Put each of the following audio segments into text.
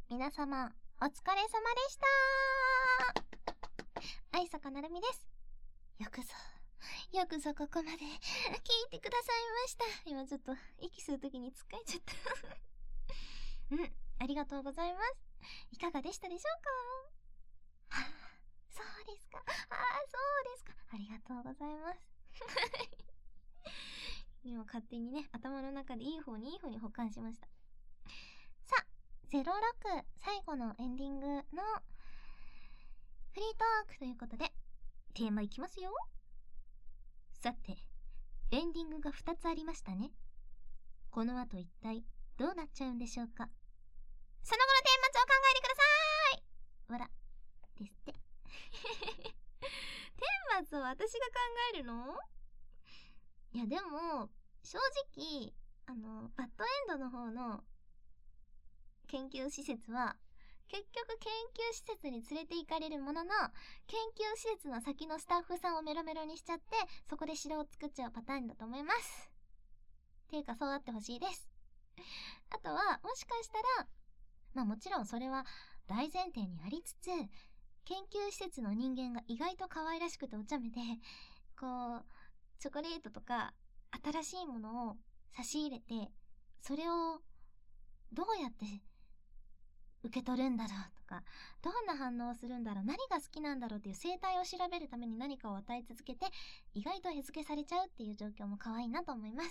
皆様、お疲れ様でした。愛坂なるみです。よくぞここまで聞いてくださいました。今ちょっと息するときに疲れちゃったありがとうございます。いかがでしたでしょうか？そうですか。そうですか。ありがとうございます。今勝手にね、頭の中でいい方に保管しました。さあ、06最後のエンディングのフリートークということで、テーマいきますよ。さて、エンディングが2つありましたね。この後一体どうなっちゃうんでしょうか。その後の顛末を考えてください。わら、ですって。顛末を私が考えるの？いやでも、正直、バッドエンドの方の研究施設は、結局研究施設に連れて行かれるものの、研究施設の先のスタッフさんをメロメロにしちゃって、そこで城を作っちゃうパターンだと思います。ていうかそうあってほしいです。あとは、もしかしたら、もちろんそれは大前提にありつつ、研究施設の人間が意外と可愛らしくてお茶目で、チョコレートとか新しいものを差し入れて、それをどうやって受け取るんだろうとか、どんな反応をするんだろう、何が好きなんだろうっていう生態を調べるために何かを与え続けて、意外と餌付けされちゃうっていう状況も可愛いなと思います。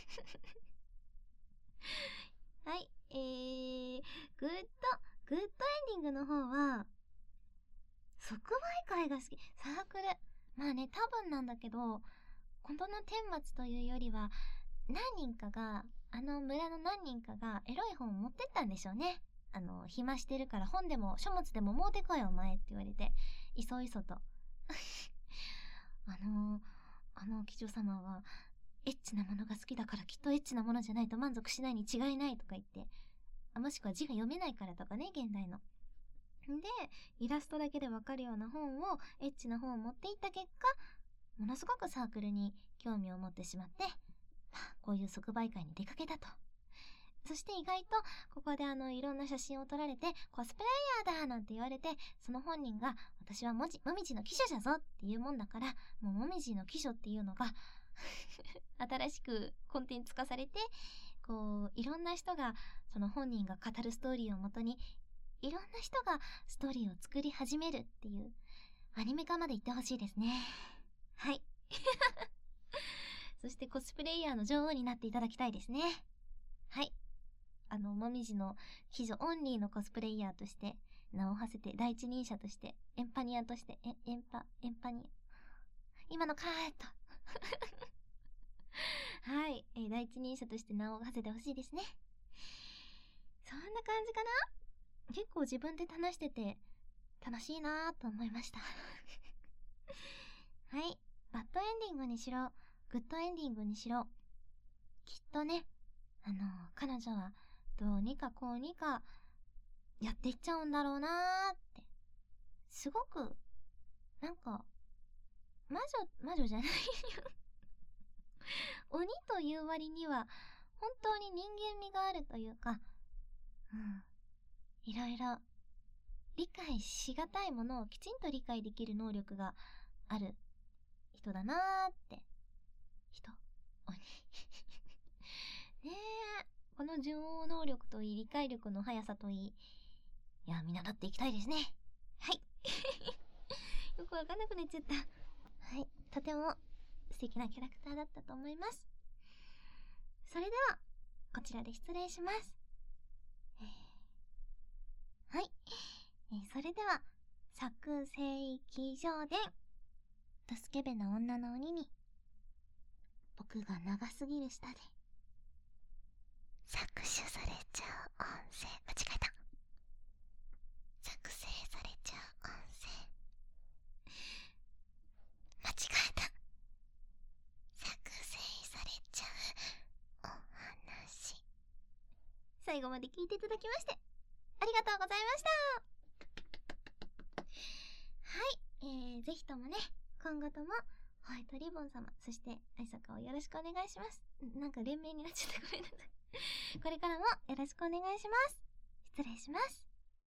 はい、グッドエンディングの方は、即売会が好き。サークル。多分なんだけど、この顛末というよりは、村の何人かがエロい本を持ってったんでしょうね。暇してるから本でも書物でも持ってこいお前って言われて、いそいそと。貴女様は、エッチなものが好きだからきっとエッチなものじゃないと満足しないに違いないとか言って、もしくは字が読めないからとかね、現代の。で、イラストだけでわかるような本を、エッチな本を持っていった結果、ものすごくサークルに興味を持ってしまって、こういう即売会に出かけたと。そして意外と、ここでいろんな写真を撮られて、コスプレイヤーだなんて言われて、その本人が、私はもみじの騎女じゃぞっていうもんだから、もうもみじの騎女っていうのが、新しくコンテンツ化されて、いろんな人が、その本人が語るストーリーをもとに、いろんな人がストーリーを作り始めるっていう、アニメ化まで行ってほしいですね。はい。そしてコスプレイヤーの女王になっていただきたいですね。はい。もみじの騎女オンリーのコスプレイヤーとして名を馳せて、第一人者として、エンパニアとして、エンパニア。今のカーッと。はい。第一人者として名を馳せてほしいですね。そんな感じかな？結構自分で話してて楽しいなぁと思いました。はい。バッドエンディングにしろ、グッドエンディングにしろ、きっとね、彼女はどうにかこうにかやっていっちゃうんだろうなーって。すごく、魔女じゃないよ。鬼という割には、本当に人間味があるというか、いろいろ、理解しがたいものをきちんと理解できる能力がある人だなーって。鬼。ねえ、この順応能力といい、理解力の速さといい、見習っていきたいですね。はい。よくわかんなくなっちゃった。はい。とても素敵なキャラクターだったと思います。それでは、こちらで失礼します。はい。それでは、作成騎乗伝。ドスケベな女の鬼に、僕が長すぎる舌で、搾取されちゃう音声。間違えた。作成されちゃう音声。間違えた。作成されちゃうお話。最後まで聞いていただきまして、ありがとうございました。はい。ぜひともね、今後とも、ホワイトリボン様、そして愛坂をよろしくお願いします。連名になっちゃった。ごめんなさい。これからもよろしくお願いします。失礼します。